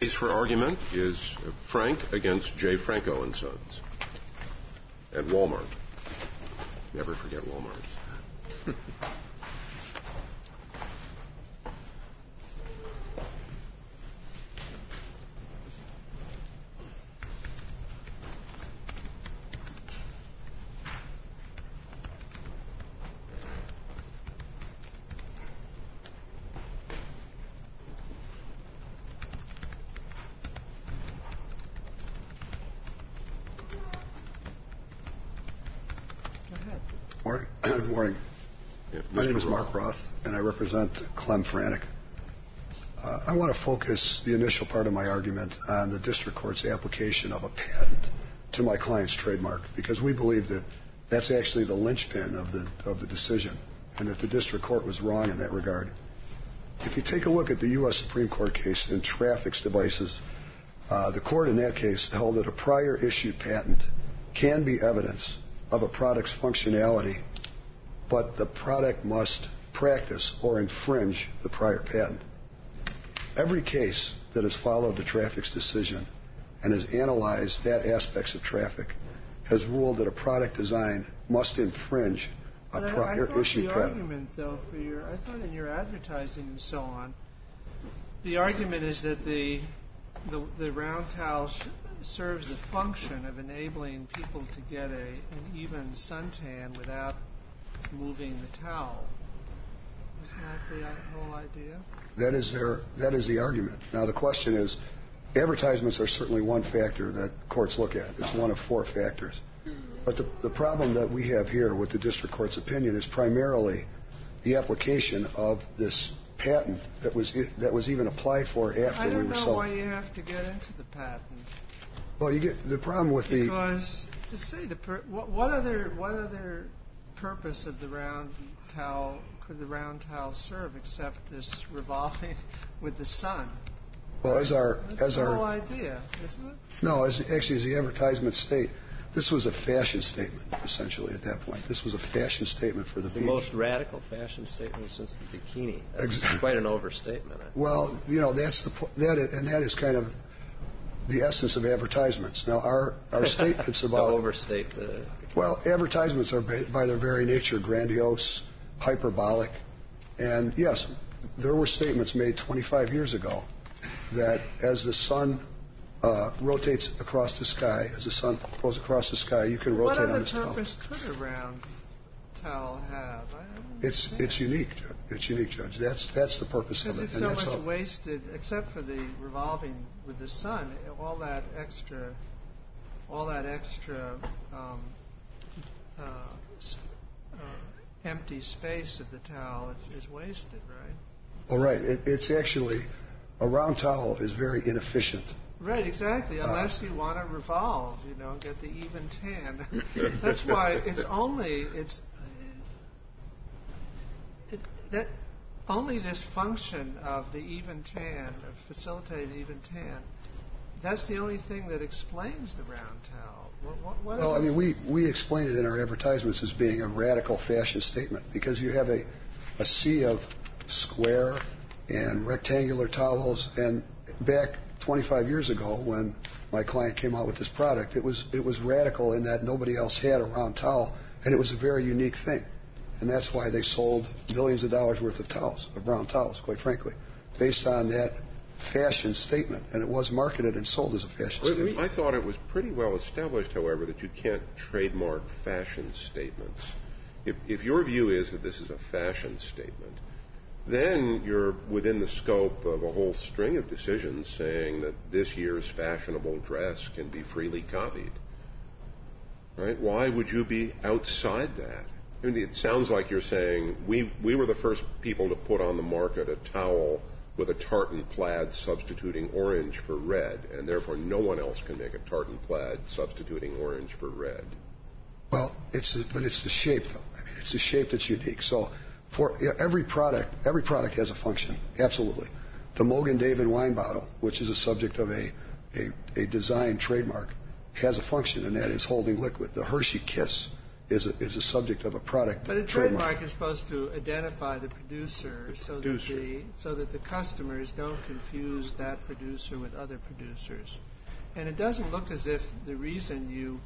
Case for argument is Frank against J. Franco and Sons at Walmart. Never forget Walmart. Good morning. My name is Mark Roth, and I represent Clem Franek. I want to focus the initial part of my argument on the district court's application of a patent to my client's trademark, because we believe that that's actually the linchpin of the decision, and that the district court was wrong in that regard. If you take a look at the U.S. Supreme Court case in Traffics Devices, the court in that case held that a prior issued patent can be evidence of a product's functionality, but the product must practice or infringe the prior patent. Every case that has followed the Traffic's decision and has analyzed that aspects of traffic has ruled that a product design must infringe a prior issued patent. Argument, though, I thought in your advertising and so on, the argument is that the round towel serves the function of enabling people to get an even suntan without moving the towel. Isn't that the whole idea? That is the argument. Now the question is, advertisements are certainly one factor that courts look at. It's one of four factors. But the problem that we have here with the district court's opinion is primarily the application of this patent that was even applied for after we were sold. I don't know why you have to get into the patent. Well, you get the problem with because what other purpose of the round towel could the round towel serve except this revolving with the sun? Well, that's the whole idea, isn't it? No, actually, as the advertisement state, this was a fashion statement essentially at that point. This was a fashion statement for the beach. The most radical fashion statement since the bikini. That's quite an overstatement. Well, that is kind of the essence of advertisements. Now, our statements about overstate the. Well, advertisements are by their very nature grandiose, hyperbolic, and yes, there were statements made 25 years ago that as the sun rotates across the sky, as the sun goes across the sky, you can rotate on this towel. What other purpose could a round towel have? It's unique. It's unique, Judge. That's the purpose of it. Because it's so much wasted, except for the revolving with the sun. All that extra empty space of the towel is wasted, right? All right. It's actually a round towel is very inefficient. Right, exactly. Unless you want to revolve, get the even tan. That's why only this function of the even tan, of facilitating the even tan, that's the only thing that explains the round towel. Well, I mean, we explain it in our advertisements as being a radical fashion statement because you have a sea of square and rectangular towels, and back 25 years ago when my client came out with this product, it was radical in that nobody else had a round towel, and it was a very unique thing. And that's why they sold millions of dollars worth of towels, of round towels, quite frankly, based on that fashion statement. And it was marketed and sold as a fashion statement. I thought it was pretty well established, however, that you can't trademark fashion statements. If your view is that this is a fashion statement, then you're within the scope of a whole string of decisions saying that this year's fashionable dress can be freely copied. Right? Why would you be outside that? I mean, it sounds like you're saying we were the first people to put on the market a towel with a tartan plaid substituting orange for red, and therefore no one else can make a tartan plaid substituting orange for red. Well, it's the shape, though. I mean, it's the shape that's unique. So for every product has a function, absolutely. The Mogan David wine bottle, which is a subject of a design trademark, has a function, and that is holding liquid. The Hershey Kiss is a subject of a product. But a trademark is supposed to identify the producer so that the customers don't confuse that producer with other producers. And it doesn't look as if the reason your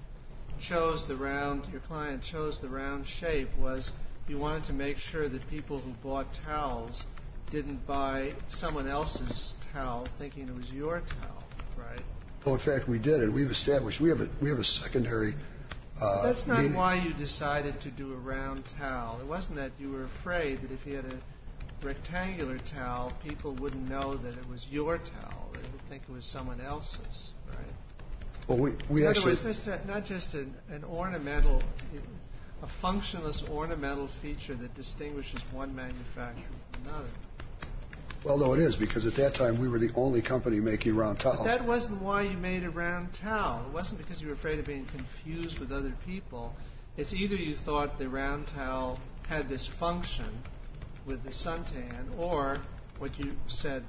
client chose the round shape was you wanted to make sure that people who bought towels didn't buy someone else's towel thinking it was your towel, right? Well, in fact, we did, and we've established we have a secondary. That's not why you decided to do a round towel. It wasn't that you were afraid that if you had a rectangular towel, people wouldn't know that it was your towel. They would think it was someone else's, right? Well, we in actually. other words, that's not just an ornamental, a functionless ornamental feature that distinguishes one manufacturer from another. Well, no, it is, because at that time we were the only company making round towels. But that wasn't why you made a round towel. It wasn't because you were afraid of being confused with other people. It's either you thought the round towel had this function with the suntan, or what you said,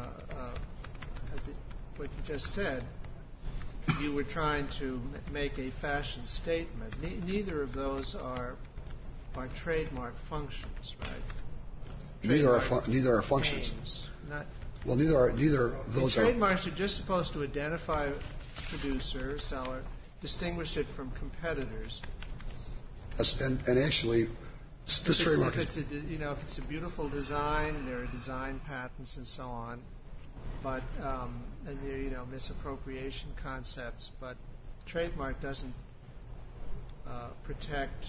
what you just said, you were trying to make a fashion statement. Neither of those are trademark functions, right? Neither are functions. Well, neither of those are. Trademarks are just supposed to identify producer, seller, distinguish it from competitors. And actually, this trademark. If it's a beautiful design, there are design patents and so on, but and there are misappropriation concepts. But trademark doesn't protect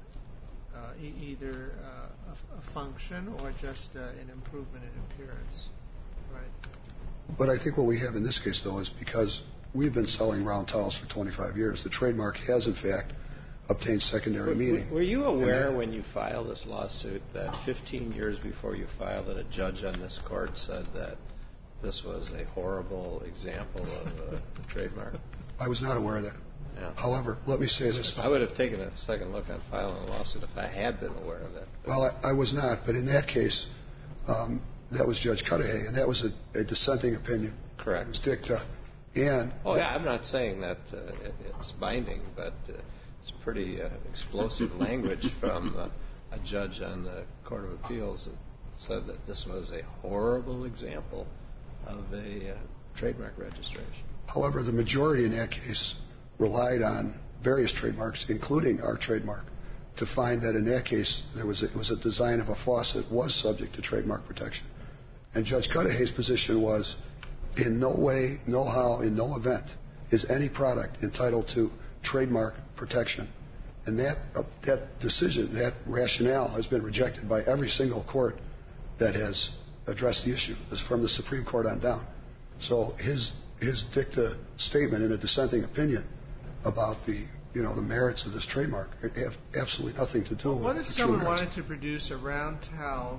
either a function or just an improvement in appearance, right? But I think what we have in this case, though, is because we've been selling round towels for 25 years, the trademark has, in fact, obtained secondary meaning. Were you aware when you filed this lawsuit that 15 years before you filed it, a judge on this court said that this was a horrible example of a trademark? I was not aware of that. Yeah. However, let me say this. I would have taken a second look at filing a lawsuit if I had been aware of that. Well, I was not, but in that case, that was Judge Cudahy, and that was a dissenting opinion. Correct. It was dicta. And I'm not saying that it's binding, but it's pretty explosive language from a judge on the Court of Appeals that said that this was a horrible example of a trademark registration. However, the majority in that case relied on various trademarks, including our trademark, to find that in that case it was a design of a faucet was subject to trademark protection. And Judge Cudahy's position was, in no way, no how, in no event is any product entitled to trademark protection. And that decision, that rationale, has been rejected by every single court that has addressed the issue, from the Supreme Court on down. So his dicta statement in a dissenting opinion about the merits of this trademark have absolutely nothing to do with what the if true someone merits. wanted to produce a round towel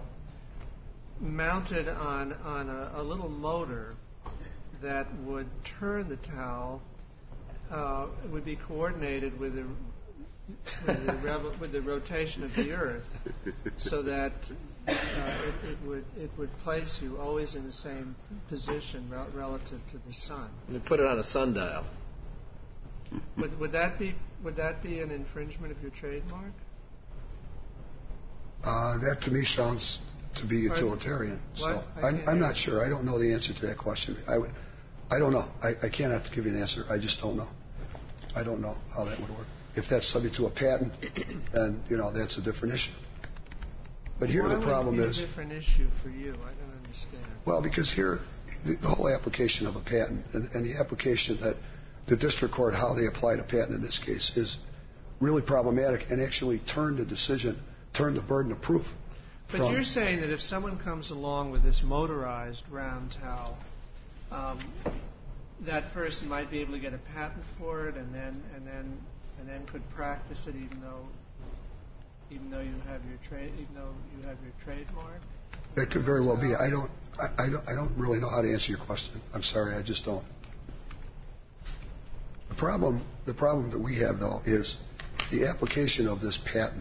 mounted on a little motor that would turn the towel? It would be coordinated with the rotation of the Earth, so that it would place you always in the same position relative to the sun. You put it on a sundial. Would that be an infringement of your trademark? That to me sounds to be utilitarian. So I'm not sure. I don't know the answer to that question. I don't know. I cannot give you an answer. I just don't know. I don't know how that would work. If that's subject to a patent, then that's a different issue. But here the problem is. Why would it be a different issue for you? I don't understand. Well, because here the whole application of a patent and the application that the district court, how they applied a patent in this case, is really problematic and actually turned the burden of proof. But you're saying that if someone comes along with this motorized round towel, that person might be able to get a patent for it, and then could practice it, even though you have your trademark. That could very well be. I don't really know how to answer your question. I'm sorry, I just don't. The problem that we have, though, is the application of this patent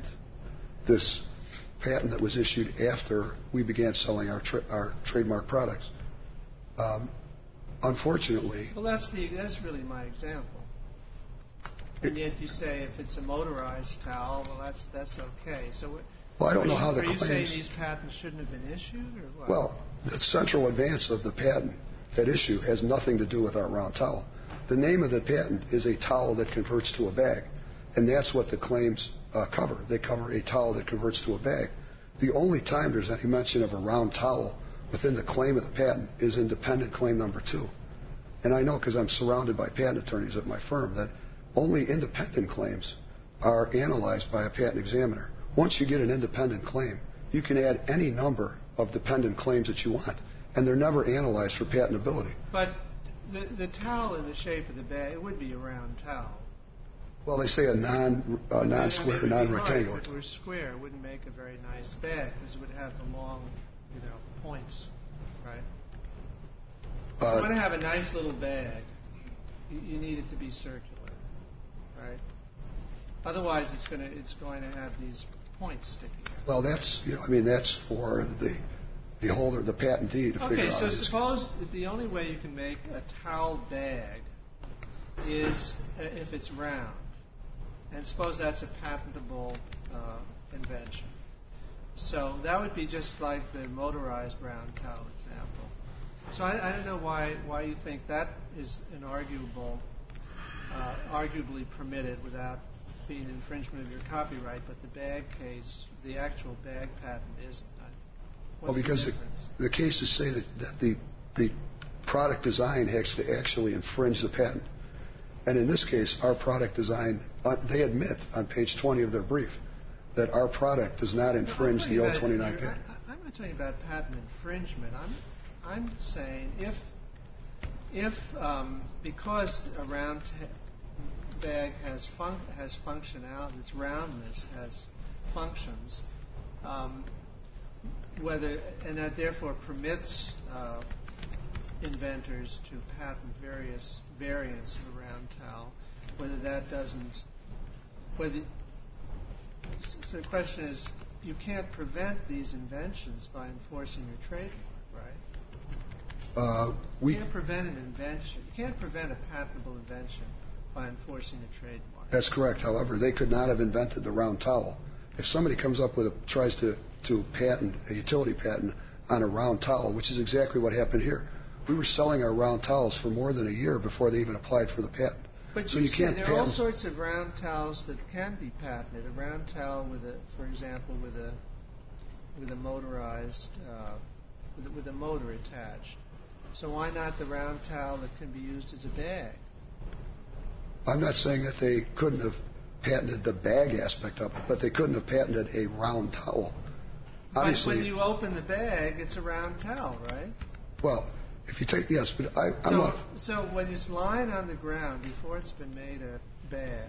that was issued after we began selling our trademark products. Unfortunately. Well, that's really my example. And yet you say if it's a motorized towel, well, that's okay. So, well, I don't know how the claims... Are you saying these patents shouldn't have been issued, or what? Well, the central advance of the patent at issue has nothing to do with our round towel. The name of the patent is a towel that converts to a bag, and that's what the claims cover. They cover a towel that converts to a bag. The only time there's any mention of a round towel within the claim of the patent is in dependent claim number 2. And I know because I'm surrounded by patent attorneys at my firm that only independent claims are analyzed by a patent examiner. Once you get an independent claim, you can add any number of dependent claims that you want, and they're never analyzed for patentability. But the towel in the shape of the bag, it would be a round towel. Well, they say a non-square, non-rectangular. If it were square, it wouldn't make a very nice bag because it would have the long, points, right? If you want to have a nice little bag, you need it to be circular, right? Otherwise, it's going to have these points sticking out. Well, that's that's for the holder, the patentee, to figure out. Okay, so suppose that the only way you can make a towel bag is if it's round. And suppose that's a patentable invention. So that would be just like the motorized round towel example. So I don't know why you think that is an arguably permitted without being infringement of your copyright, but the bag case, the actual bag patent isn't. What's because the cases say that the product design has to actually infringe the patent. And in this case, our product design, they admit on page 20 of their brief that our product does not infringe the old 29 patent. I'm not talking about patent infringement. I'm saying if because a round bag has functionality, its roundness has functions, and that therefore permits inventors to patent various variants of a round towel, so the question is, you can't prevent these inventions by enforcing your trademark, right? You can't prevent an invention. You can't prevent a patentable invention by enforcing a trademark. That's correct. However, they could not have invented the round towel. If somebody comes up with tries to patent a utility patent on a round towel, which is exactly what happened here. We were selling our round towels for more than a year before they even applied for the patent. But so you can't there are all sorts of round towels that can be patented. A round towel for example, with a motorized, with a motor attached. So why not the round towel that can be used as a bag? I'm not saying that they couldn't have patented the bag aspect of it, but they couldn't have patented a round towel. Obviously, when you open the bag, it's a round towel, right? Well, if you take but I'm not. So when it's lying on the ground before it's been made a bag,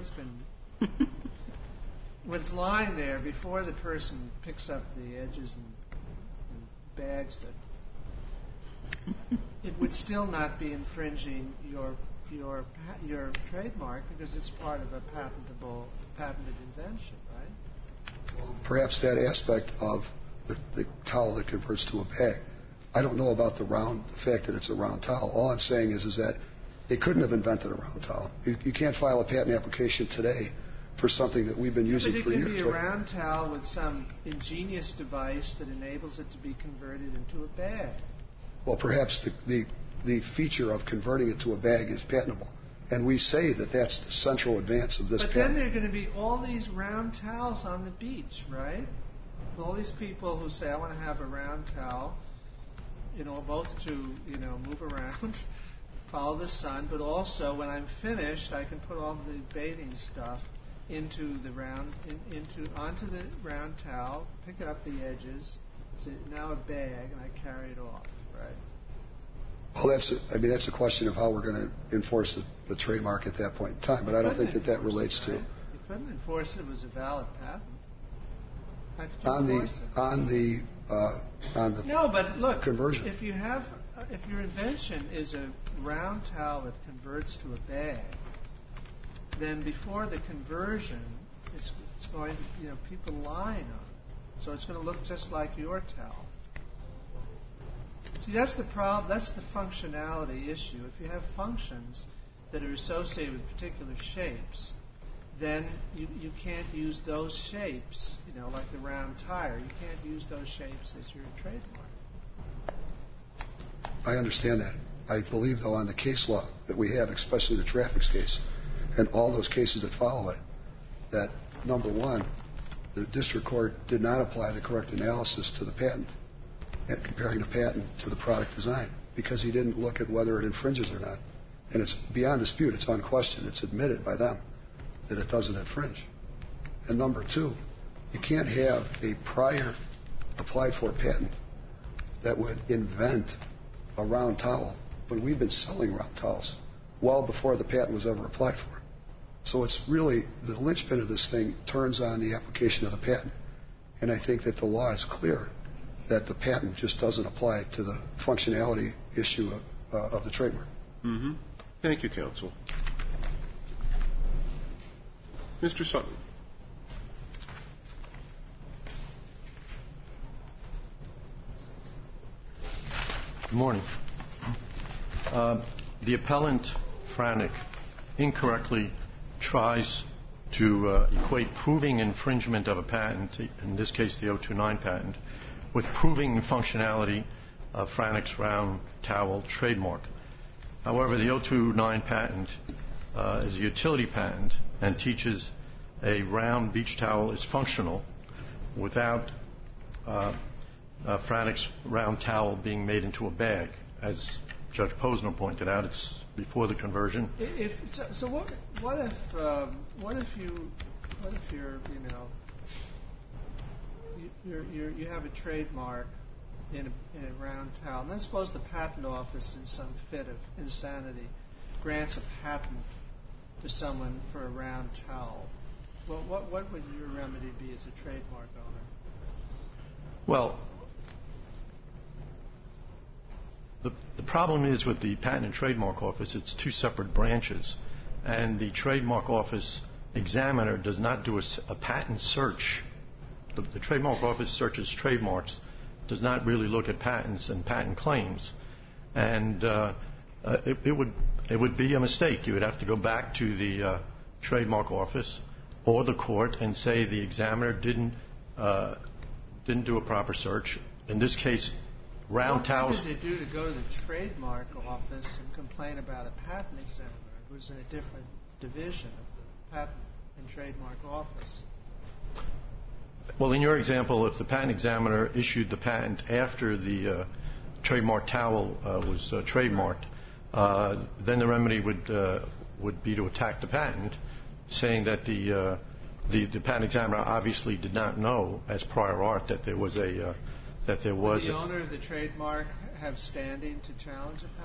when it's lying there before the person picks up the edges and bags it, it would still not be infringing your trademark because it's part of a patented invention, right? Well, perhaps that aspect of the towel that converts to a bag. I don't know about the fact that it's a round towel. All I'm saying is that they couldn't have invented a round towel. You can't file a patent application today for something that we've been using for years. But it could be a round towel with some ingenious device that enables it to be converted into a bag. Well, perhaps the feature of converting it to a bag is patentable. And we say that that's the central advance of this patent. But then there are going to be all these round towels on the beach, right? All these people who say, I want to have a round towel, both to, move around, follow the sun, but also when I'm finished, I can put all the bathing stuff onto the round towel, pick up the edges, it's now a bag, and I carry it off, right? Well, that's a question of how we're going to enforce the trademark at that point in time, but I don't think that relates to. You couldn't enforce it was a valid patent. How could you enforce it? On the no, but look, conversion. If your invention is a round towel that converts to a bag, then before the conversion, it's going to, people lying on it. So it's going to look just like your towel. See, that's the problem. That's the functionality issue. If you have functions, that are associated with particular shapes, then you can't use those shapes, like the round tire. You can't use those shapes as your trademark. I understand that. I believe, though, on the case law that we have, especially the traffic case, and all those cases that follow it, that, number one, the district court did not apply the correct analysis to the patent, and comparing the patent to the product design, because he didn't look at whether it infringes or not. And it's beyond dispute. It's unquestioned. It's admitted by them that it doesn't infringe. And number two, you can't have a prior applied for patent that would invent a round towel when we've been selling round towels well before the patent was ever applied for. So it's really, the linchpin of this thing turns on the application of the patent. And I think that the law is clear that the patent just doesn't apply to the functionality issue of the trademark. Mm-hmm. Thank you, counsel. Mr. Sutton. Good morning. The appellant, Franek, incorrectly tries to equate proving infringement of a patent, in this case the 029 patent, with proving functionality of Franek's round towel trademark. However, the 029 patent is a utility patent and teaches a round beach towel is functional without Franek's round towel being made into a bag. As Judge Posner pointed out, it's before the conversion. So what if you have a trademark in a round towel, and then suppose the patent office, in some fit of insanity, grants a patent to someone for a round towel. Well, what would your remedy be as a trademark owner? Well, the problem is with the Patent and Trademark Office, it's two separate branches, and the Trademark Office examiner does not do a patent search. The Trademark Office searches trademarks, does not really look at patents and patent claims, and it would be a mistake. You would have to go back to the Trademark Office or the court and say the examiner didn't do a proper search. In this case, round towels. What does it do to go to the Trademark Office and complain about a patent examiner who's in a different division of the Patent and Trademark Office? Well, in your example, if the patent examiner issued the patent after the trademark towel was trademarked, then the remedy would be to attack the patent, saying that the patent examiner obviously did not know as prior art that there was a Would the owner of the trademark have standing to challenge a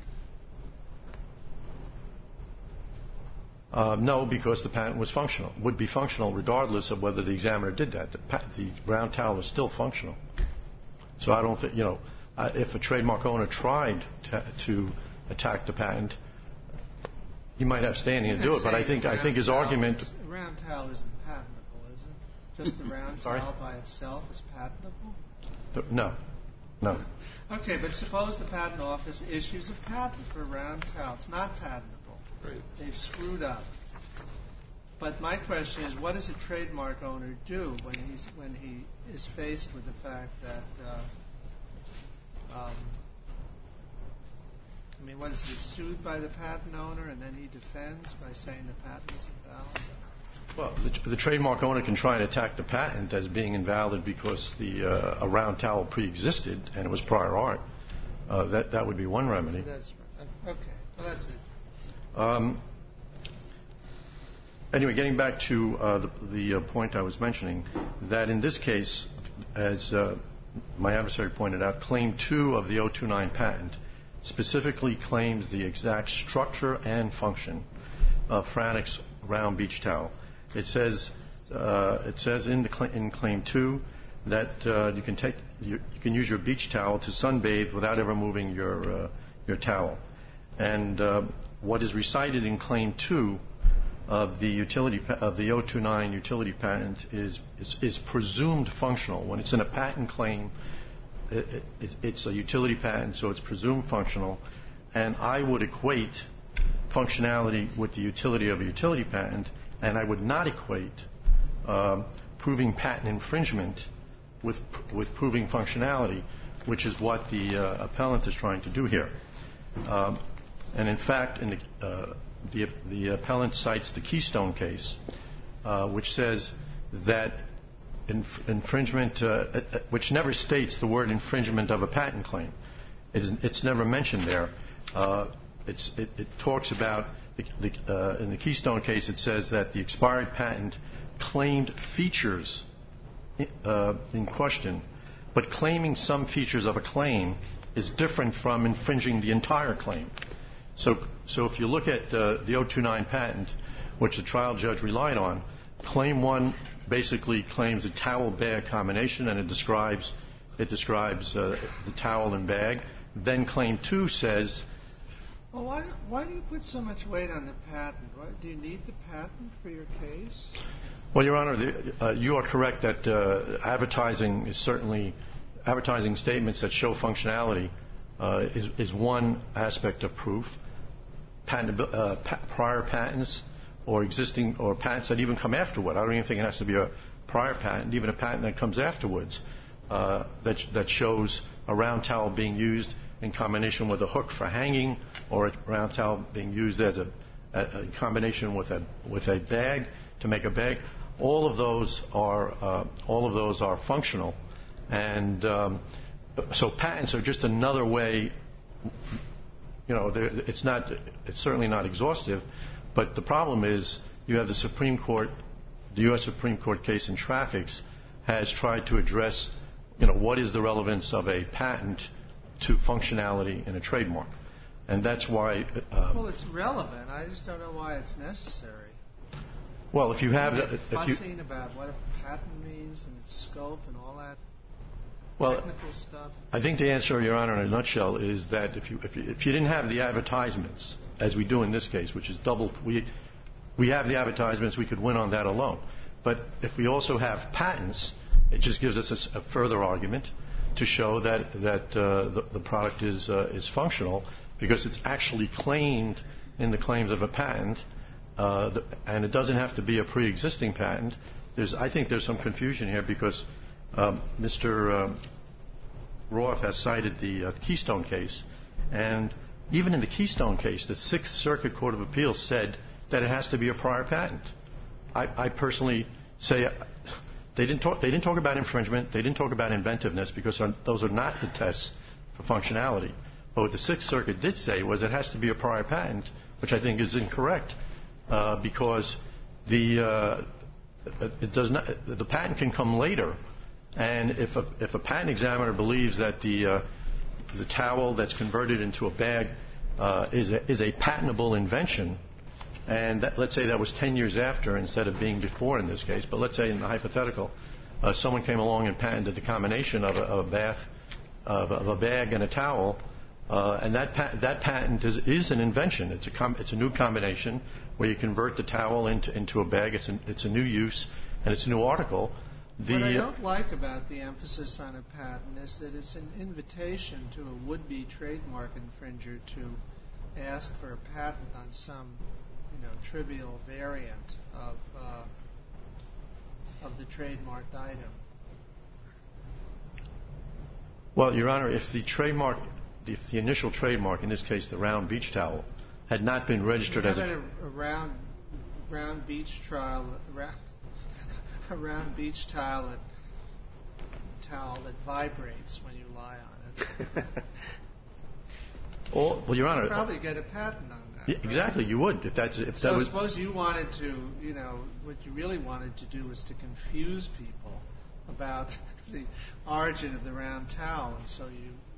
patent? No, because the patent was functional. Would be functional regardless of whether the examiner did that. The round towel is still functional. So I don't think, if a trademark owner tried to attack the patent, he might have standing to do it. But I think his argument. A round towel isn't patentable, is it? Just the round towel by itself is patentable? No. Okay, but suppose the patent office issues a patent for a round towel. It's not patentable. Right. They've screwed up. But my question is, what does a trademark owner do when he is faced with the fact that, what is he sued by the patent owner and then he defends by saying the patent is invalid? Well, the trademark owner can try and attack the patent as being invalid because a round towel pre-existed and it was prior art. That would be one remedy. So that's okay. Well, that's it. Anyway, getting back to the point I was mentioning, that in this case, as my adversary pointed out, Claim 2 of the 029 patent specifically claims the exact structure and function of Franek's round beach towel. It says in Claim 2 that you can use your beach towel to sunbathe without ever moving your towel. And what is recited in Claim 2 of the 029 utility patent is presumed functional. When it's in a patent claim, it's a utility patent, so it's presumed functional. And I would equate functionality with the utility of a utility patent, and I would not equate proving patent infringement with proving functionality, which is what the appellant is trying to do here. And in fact, the appellant cites the Keystone case, which says that infringement, which never states the word infringement of a patent claim. It's never mentioned there. It talks about, in the Keystone case, it says that the expired patent claimed features in question, but claiming some features of a claim is different from infringing the entire claim. So if you look at the 029 patent, which the trial judge relied on, Claim 1 basically claims a towel-bag combination, and it describes the towel and bag. Then Claim 2 says... Well, why do you put so much weight on the patent? Do you need the patent for your case? Well, Your Honor, you are correct that advertising statements that show functionality is one aspect of proof. Prior patents or existing or patents that even come afterward. I don't even think it has to be a prior patent, even a patent that comes afterwards that shows a round towel being used in combination with a hook for hanging, or a round towel being used as a combination with a bag to make a bag. All of those are functional, and so patents are just another way. You know, it's certainly not exhaustive, but the problem is you have the U.S. Supreme Court case in Traffics has tried to address, what is the relevance of a patent to functionality in a trademark, and that's why. Well, it's relevant. I just don't know why it's necessary. Well, if you have fussing about what a patent means and its scope and all that. Technical stuff. I think the answer, Your Honor, in a nutshell, is that if you didn't have the advertisements, as we do in this case, which is double, we have the advertisements, we could win on that alone. But if we also have patents, it just gives us a further argument to show that the product is functional, because it's actually claimed in the claims of a patent, and it doesn't have to be a pre-existing patent. I think there's some confusion here because Mr. Roth has cited the Keystone case, and even in the Keystone case, the Sixth Circuit Court of Appeals said that it has to be a prior patent. I personally say they didn't talk about infringement, they didn't talk about inventiveness, because those are not the tests for functionality. But what the Sixth Circuit did say was it has to be a prior patent, which I think is incorrect, because the patent can come later. And if a patent examiner believes that the towel that's converted into a bag is a patentable invention, and let's say that was 10 years after instead of being before in this case, but let's say in the hypothetical, someone came along and patented the combination of a bag and a towel, and that patent is an invention. It's a new combination where you convert the towel into a bag. It's a new use and it's a new article. What I don't like about the emphasis on a patent is that it's an invitation to a would-be trademark infringer to ask for a patent on some, trivial variant of the trademarked item. Well, Your Honor, if the initial trademark, in this case the round beach towel, had not been registered as a round beach towel that vibrates when you lie on it. Well, Your Honor, you'd probably get a patent on that. Yeah, exactly, you would. Suppose you wanted to, what you really wanted to do was to confuse people about the origin of the round towel, and so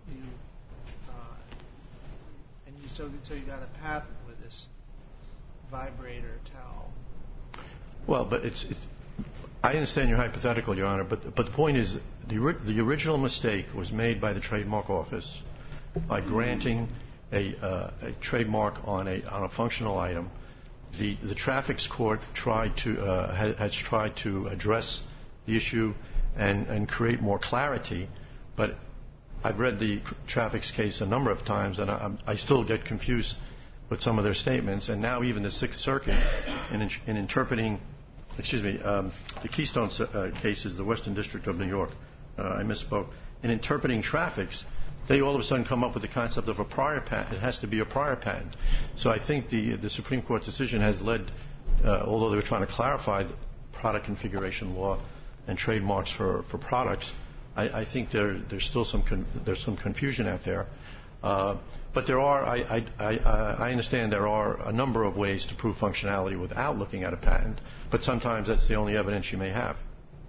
you got a patent with this vibrator towel. Well, but I understand your hypothetical, Your Honor, but the point is the original mistake was made by the Trademark Office by granting a trademark on a functional item. The Traffics Court has tried to address the issue and create more clarity, but I've read the Traffics case a number of times, and I still get confused with some of their statements, and now even the Sixth Circuit, in interpreting, the Keystone cases, the Western District of New York, I misspoke, in interpreting traffics, they all of a sudden come up with the concept of a prior patent. It has to be a prior patent. So I think the Supreme Court's decision has led, although they were trying to clarify the product configuration law and trademarks for products, I think there's still some confusion out there. But there are, I understand there are a number of ways to prove functionality without looking at a patent, but sometimes that's the only evidence you may have.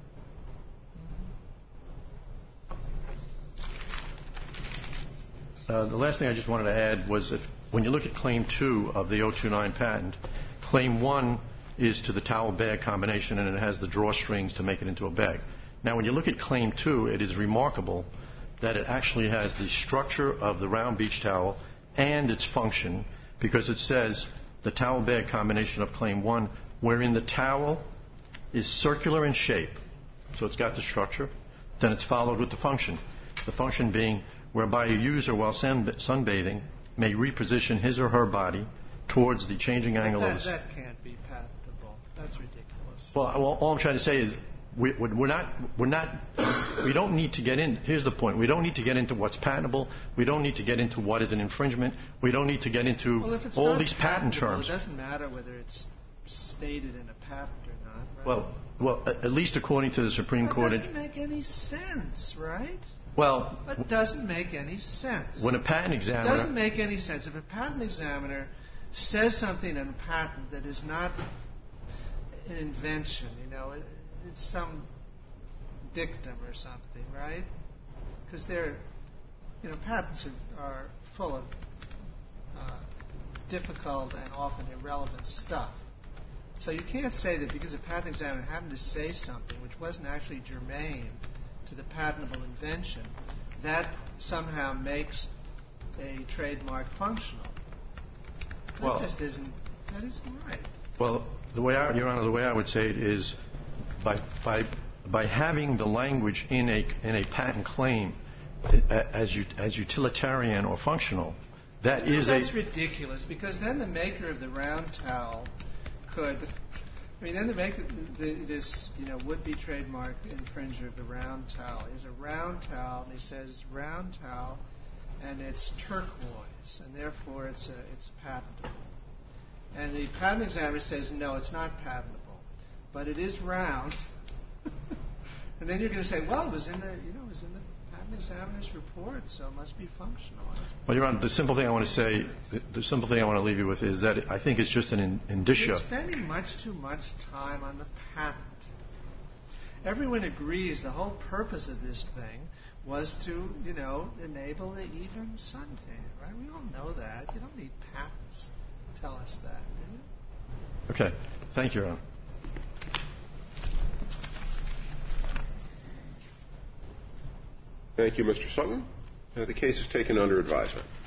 The last thing I just wanted to add was when you look at Claim 2 of the 029 patent, Claim 1 is to the towel bag combination, and it has the drawstrings to make it into a bag. Now, when you look at Claim 2, it is remarkable that it actually has the structure of the round beach towel and its function, because it says the towel bag combination of Claim 1, wherein the towel is circular in shape. So it's got the structure. Then it's followed with the function. The function being whereby a user, while sunbathing, may reposition his or her body towards the changing angle of the... That can't be patentable. That's ridiculous. Well, all I'm trying to say is we don't need to get in. Here's the point. We don't need to get into what's patentable. We don't need to get into what is an infringement. We don't need to get into all these patent terms. It doesn't matter whether it's stated in a patent or not, right? Well, at least according to the Supreme Court... That doesn't make any sense, right? Well... That doesn't make any sense. When a patent examiner... It doesn't make any sense. If a patent examiner says something in a patent that is not an invention, it's some dictum or something, right? Because patents are full of difficult and often irrelevant stuff. So you can't say that because a patent examiner happened to say something which wasn't actually germane to the patentable invention, that somehow makes a trademark functional. That isn't right. Well, Your Honor, the way I would say it is by having the language in a patent claim as utilitarian or functional, that's ridiculous, because then the maker of the round towel could... then the maker, this would-be trademark infringer of the round towel is a round towel, and he says round towel, and it's turquoise, and therefore it's patentable. And the patent examiner says, no, it's not patentable, but it is round. And then you're going to say, well, it was in the patent examiner's report, so it must be functional. Well, Your Honor, the simple thing I want to leave you with is that I think it's just an indicia. You're spending much too much time on the patent. Everyone agrees the whole purpose of this thing was to, enable the even suntan, right? We all know that. You don't need patents to tell us that, do you? Okay. Thank you, Your Honor. Thank you, Mr. Sutton. The case is taken under advisement.